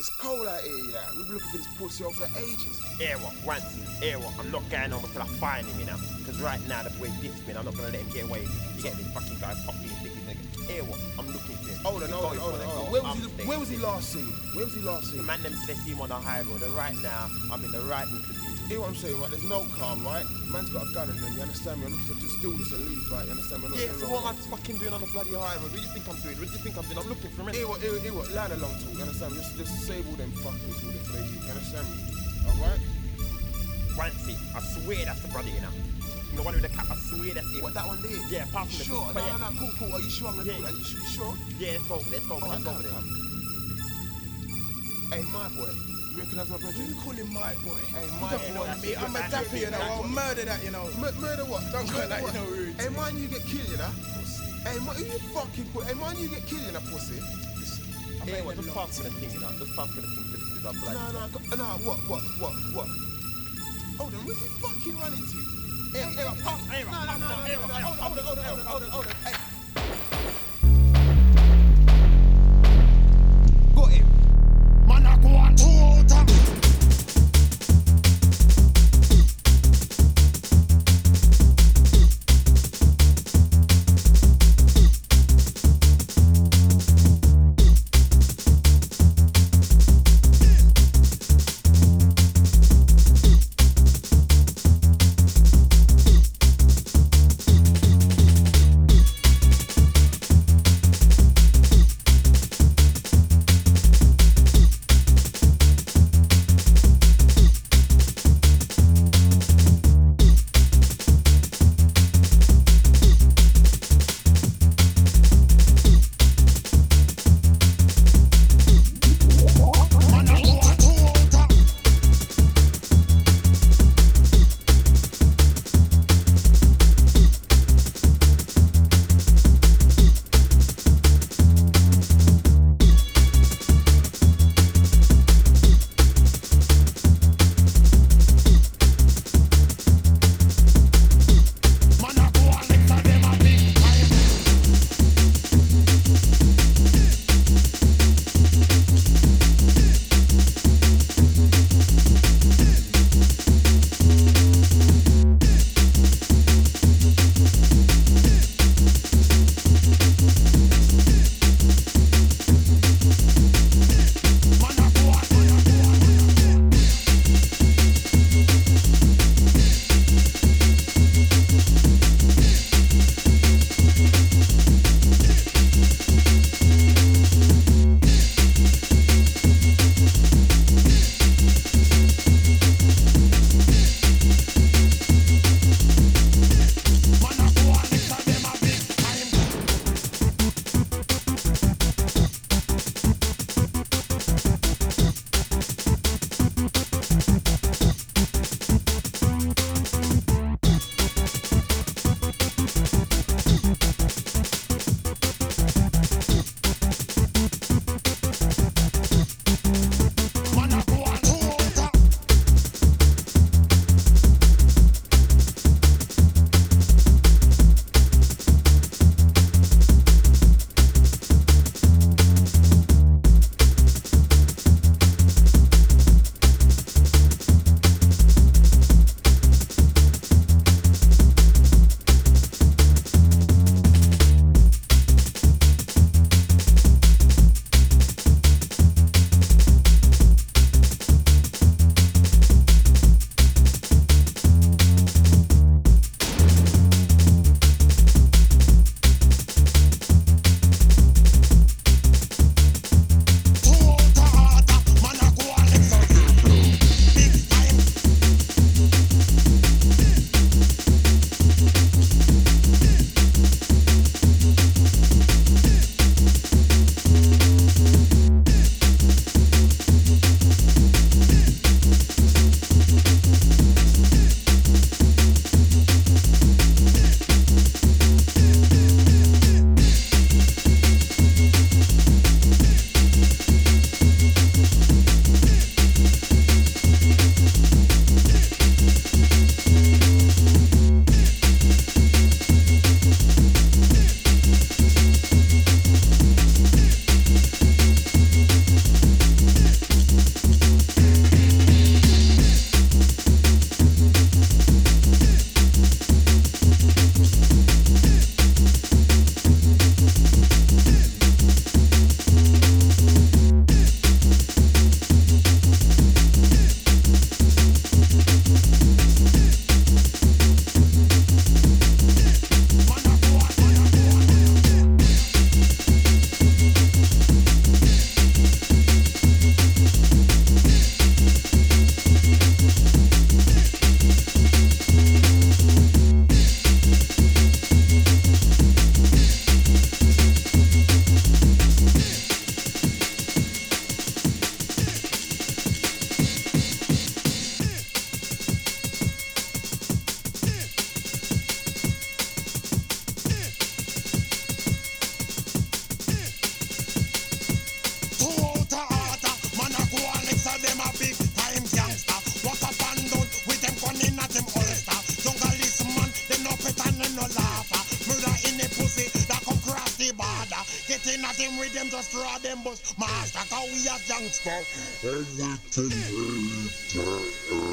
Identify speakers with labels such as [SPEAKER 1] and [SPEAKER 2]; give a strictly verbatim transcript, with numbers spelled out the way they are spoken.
[SPEAKER 1] It's cold out here, yeah. We've been looking for this pussy out for ages.
[SPEAKER 2] Air what, Rancy, air what. I'm not going on until I find him, you know. Because right now, the way this man, I'm not going to let him get away with it. You get me? Fucking guy, pop me and stick his nigga. Air what? I'm looking for him.
[SPEAKER 1] Hold on,
[SPEAKER 2] He's
[SPEAKER 1] hold on,
[SPEAKER 2] going
[SPEAKER 1] hold
[SPEAKER 2] for
[SPEAKER 1] on,
[SPEAKER 2] the
[SPEAKER 1] hold on.
[SPEAKER 2] goal.
[SPEAKER 1] Where was,
[SPEAKER 2] I'm
[SPEAKER 1] he,
[SPEAKER 2] staying.
[SPEAKER 1] where was he last seen? Where was he last
[SPEAKER 2] The
[SPEAKER 1] seen?
[SPEAKER 2] man them said see him on the high road. And right now, I'm in the right mood to do this.
[SPEAKER 1] Hear what I'm saying, right? There's no car, right? Man's got a gun on him, you understand me? I'm looking to just steal this and leave, right? You understand me? I'm not
[SPEAKER 2] Yeah,
[SPEAKER 1] gonna
[SPEAKER 2] so
[SPEAKER 1] lie.
[SPEAKER 2] what am I fucking doing on the bloody high road? What do you think I'm doing? What do you think I'm doing? I'm looking for him.
[SPEAKER 1] Hear what, hear, hear what, line along talk, you understand me? Just, just save all them fucking talk there for the youth, you understand me? Alright?
[SPEAKER 2] Rancy, I swear that's the brother, you know. You know, one with the cap, I swear that's him.
[SPEAKER 1] What, that one there?
[SPEAKER 2] Yeah, apart from the
[SPEAKER 1] Sure,
[SPEAKER 2] but
[SPEAKER 1] no,
[SPEAKER 2] yeah.
[SPEAKER 1] no, no, cool, cool. Are you sure I'm gonna
[SPEAKER 2] Yeah.
[SPEAKER 1] do that? You sure? You sure?
[SPEAKER 2] Yeah, let's go over there, let's go over there,
[SPEAKER 1] Alright,
[SPEAKER 2] let's go
[SPEAKER 1] come,
[SPEAKER 2] over there.
[SPEAKER 1] come. Hey, my boy, you recognise my brother?
[SPEAKER 3] You call him my boy.
[SPEAKER 1] Hey,
[SPEAKER 3] You
[SPEAKER 1] my
[SPEAKER 3] don't
[SPEAKER 1] boy.
[SPEAKER 3] want me. I'm a dapper, you know. I'll murder that, you know.
[SPEAKER 1] M- murder what?
[SPEAKER 3] Don't go
[SPEAKER 1] Murder
[SPEAKER 3] like you
[SPEAKER 1] what?
[SPEAKER 3] know rude.
[SPEAKER 1] Hey, man, you get killed, you know? Hey, man, who you fucking put? Hey, man, you get killed, you know, pussy?
[SPEAKER 2] Yeah, what, just pass me the thing, you know. Just pass me the thing to this is our blood.
[SPEAKER 1] No, no, go- no, what, what, what, what? Hold on, where's he fucking running to? Hey, hey, hey,
[SPEAKER 2] pass, hey,
[SPEAKER 1] no, no,
[SPEAKER 2] pass,
[SPEAKER 1] no, no,
[SPEAKER 2] hey,
[SPEAKER 1] no, no,
[SPEAKER 2] hey,
[SPEAKER 1] hold on, hold on, hold on, hold on, hold on, hey. Got him.
[SPEAKER 3] Man, I go on two out of me. get in at him with them, just draw them bus. Master, cause we are gangster. Everything hater.